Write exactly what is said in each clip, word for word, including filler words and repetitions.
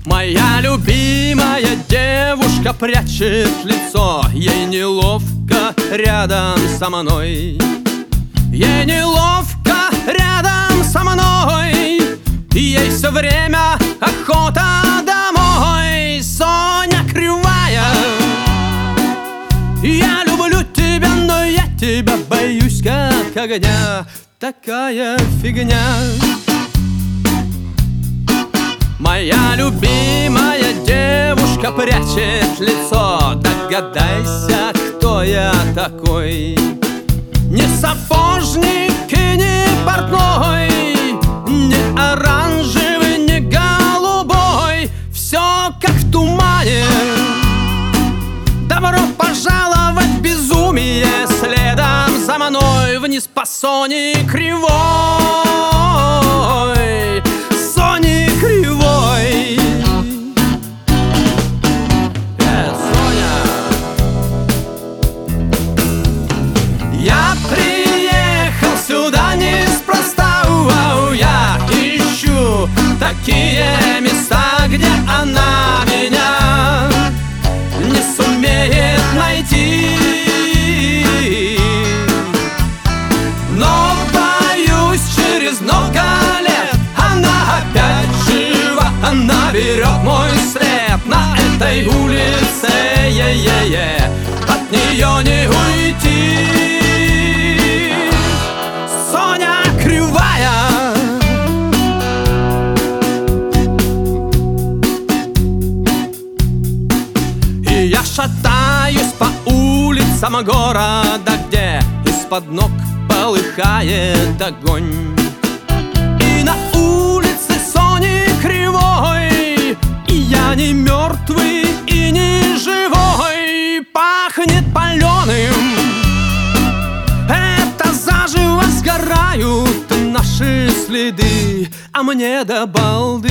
Моя любимая девушка прячет лицо, ей неловко рядом со мной. Ей неловко рядом со мной, ей все время охота домой. Соня кривая, я люблю тебя, но я тебя боюсь как огня. Такая фигня. Моя любимая девушка прячет лицо, догадайся, кто я такой. Не сапожник и не портной, не оранжевый, не голубой. Все как в тумане. Добро пожаловать в безумие, следом за мной вниз по Соне кривой. Соне кривой. Э, Соня. Я приехал сюда неспроста, вау, я ищу такие места, где она меня не сумеет найти. Но боюсь, через много лет она опять жива, она берет мой след на этой улице, е-е-е, от нее не уйти. Соня кривая. И я шатаюсь по улицам города, где из-под ног полыхает огонь. И на улице Сони кривой я не мертвый и не живой. Пахнет паленым, это заживо сгорают наши следы, а мне до балды.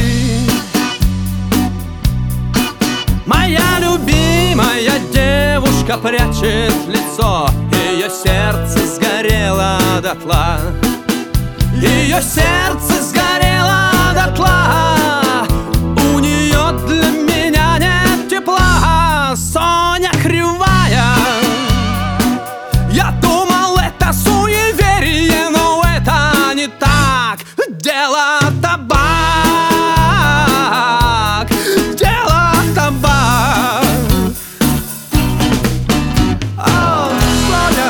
Моя любимая девушка прячет лицо, ее сердце сгорело дотла. Ее сердце сгорело дотла, у нее для меня нет тепла. Соня кривая. Я думал, это суеверие, но это не так. Дело табак. Дело табак. О, Соня.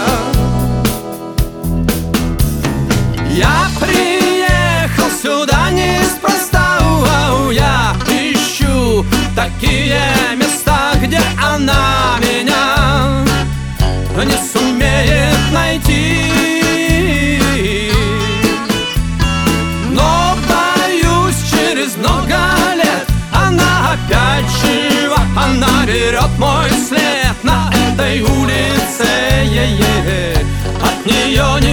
Я приехал сюда неспроста, вау, я ищу такие места, где она меня не сумеет найти. Но боюсь, через много лет она опять жива, она берет мой след на этой улице, е-е, от нее